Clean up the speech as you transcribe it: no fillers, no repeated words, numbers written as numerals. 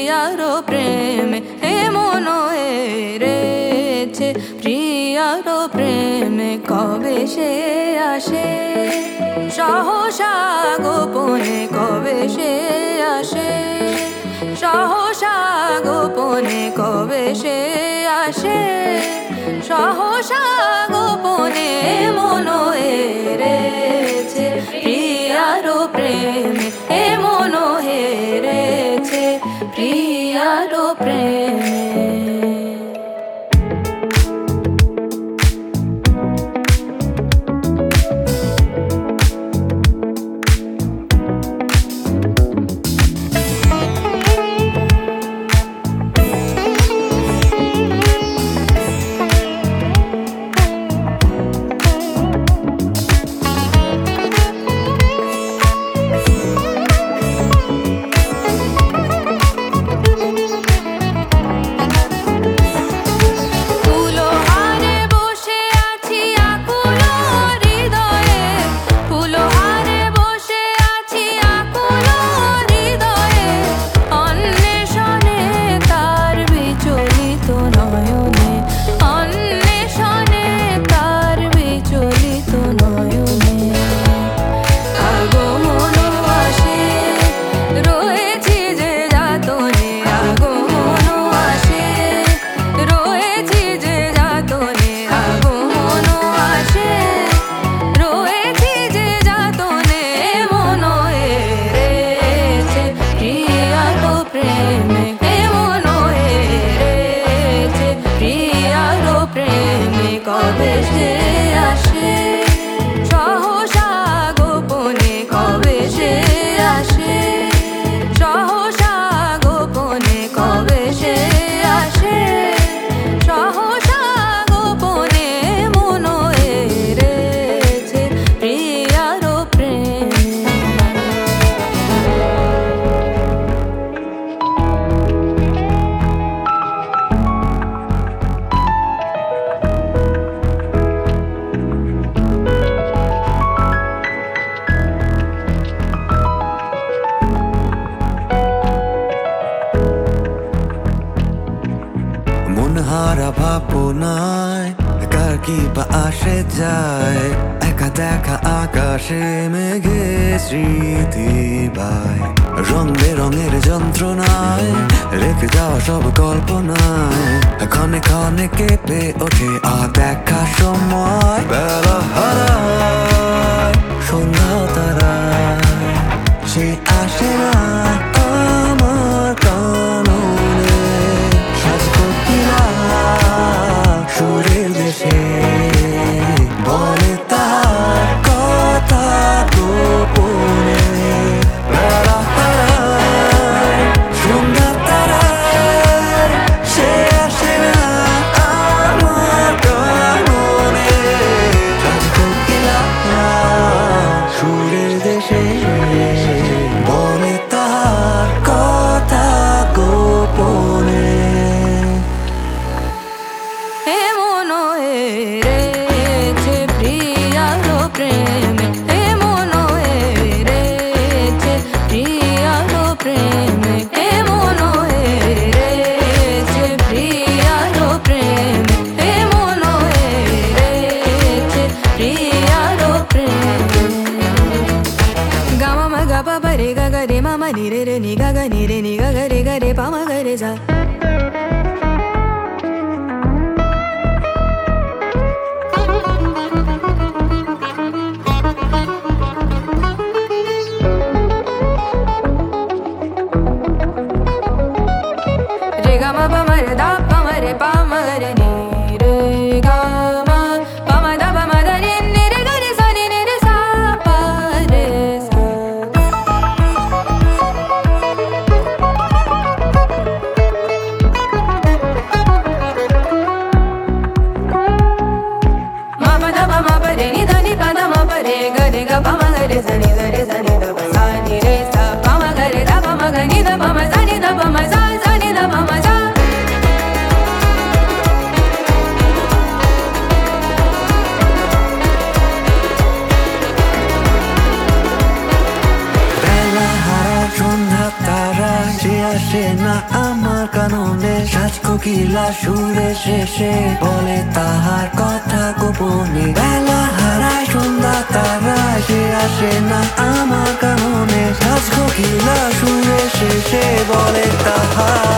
প্রিয়ারো প্রেমে মন হেরেছে প্রিয়ারো প্রেমে কবে সে আসে সহসা গোপনে কবে সে আসে সহসা গোপনে কবে সে আসে সহসা গোপনে মন হেরেছে প্রিয়ারো প্রেমে মন হেরেছে প্রিয়ারো প্রেমে কবে সে আসে সহসা গোপনে কবে সে আসে সহসা গোপনে কবে সে আসে সহসা গোপনে মন হেরেছে প্রিয়ারো প্রেমে হারা ভাবনায় কার কি বা আসে যায় একা দেখা আকাশে মেঘে স্মৃতি বায় রং বেরঙের যন্ত্রণায় রেখে যাওয়া সব কল্পনায় ক্ষণে ক্ষণে কেঁপে ওঠে দেখা সময় বেলা হারায় সন্ধ্যা তারায় সে আসে না আমার কাননে সাজবো কিনা সুরের দেশে বলে তার কথা গোপনে বেলা হারায় সন্ধ্যা তারায় সে আসে না আমার কাননে সাজবো কিনা সুরের দেশে বলে তার কথা গোপনে মন হেরেছে প্রিয়ারো প্রেমে মন হেরেছে প্রিয়ারো প্রেমে মন হেরেছে প্রিয়ারো প্রেমে মন হেরেছে প্রিয়ারো প্রেমে গামা গা পা রে গা গা রে মামা নি রে নি গা গা নি রে গা গা রে পা মা গা রে যা আমার কাননে সাজ কোকিলা সুরে শেষে বলে তাহার কথা গোপনে বেলা হারায় সন্ধ্যা তারা সে আসে না আমার কাননে সাজ কোকিলা সুরে শেষে বলে তাহার